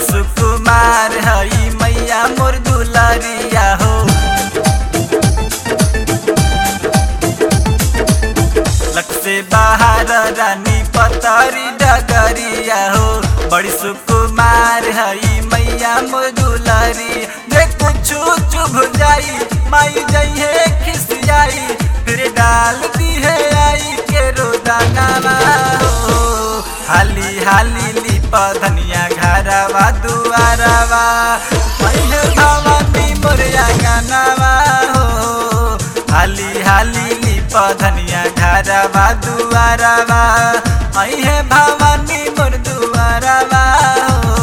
सुकुमार हई मैया मोर दुलारिया हो। लक से बाहर रानी पतरी डगरिया हो। बड़ी सुकुमार हई मैया मोर दुलारी। जे कुछ चुभ जाई माई जइहे खिसियाई फिर डाल दी है आई के रोदानावा हो। हाली हाली लिप धनिया घरवा दुआरवा मैया भवानी मोरिया गानावा हो। हाली हाली लिप धनिया घरवा दुआरवा मैया भवानी मोर दुआरवा हो।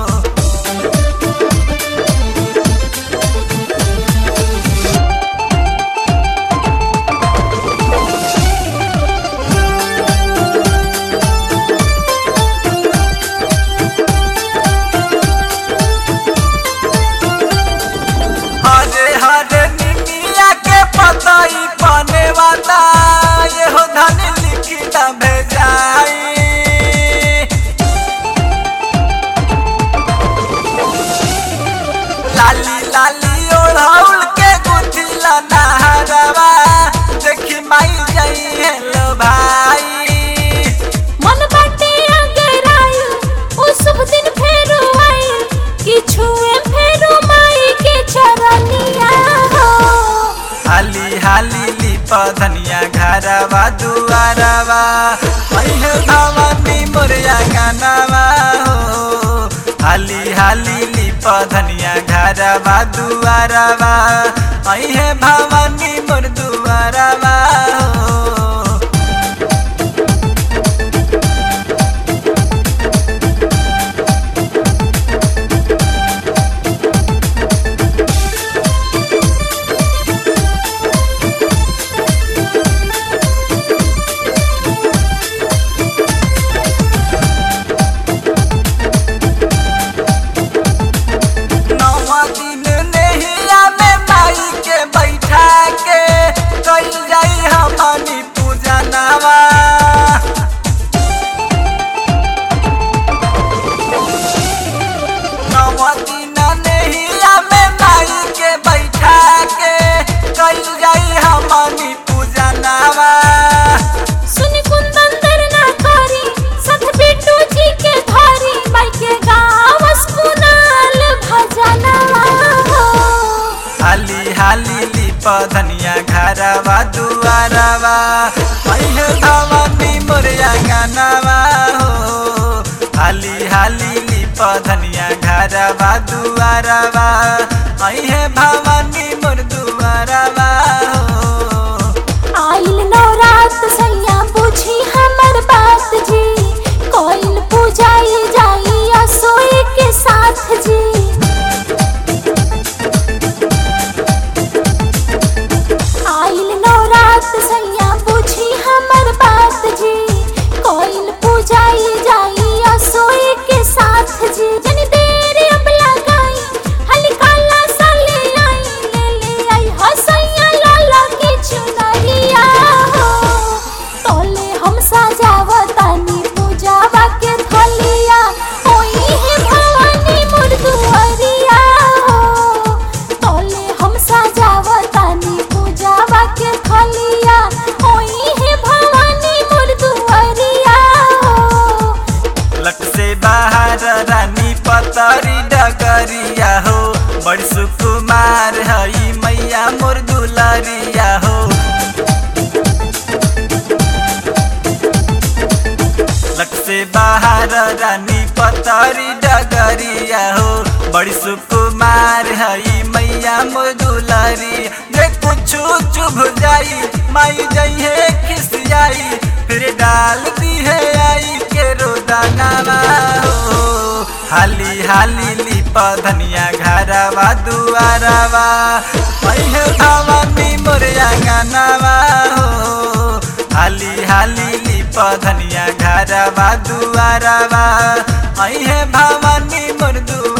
पताई पाने वाला ये हो धन लिखी न भेजाई। लाली लाली ओढ़ाउल के गुथिला नहरवा देखी माई जाई है लो भाई। मन बाटे अगर आई ओ शुभ दिन फेरो आई कि छुए फेरो माई के चरनिया हो। हाली हाली लिप धनिया घरवा दुआरवा मैया भवानी मोरिया गानावा हो। हाली हाली लिप धनिया घरवा दुआरवा मैया भवानी मोर दुआरवा हो। हाली लिप धनिया घरवा दुआरवा मैया भवानी मोरिया गानावा हो। हाली हाली लिप धनिया घरवा दुआरवा मैया भवानी मोर दुआरवा हो। आइल नवरात सैया बुझी हमर बात जी कोइल पूजाई जाई असोई के साथ जी। सैया बुझी हमर बात जी कोइल पूजाई जाई असोई के साथ जी। जनी देर अब लगाई हली काला साले आई ले आई हो सैया लाला की चुनरिया हो। तोले हम सजावतानी पूजावा के थलिया ओई है भवानी मोर दुआरिया हो। तोले हम सजावतानी पूजावा के थलिया रानी पतरी डगरिया हो। बड़ी सुकुमार हई मैया मोर दुलारिया हो। लक से बाहर रानी पतरी डगरिया हो। बड़ी सुकुमार हई मैया मोर दुलारी। जे कुछ चुभ जाई माई जइहे खिसियाई फिर डाल दी है आई के रोदानावा हो। हाली हाली लिप धनिया घरवा दुआरवा मैया भवानी मोरिया गानावा हो। हाली हाली लिप धनिया घरवा दुआरवा मैया भवानी मोर दुआरवा।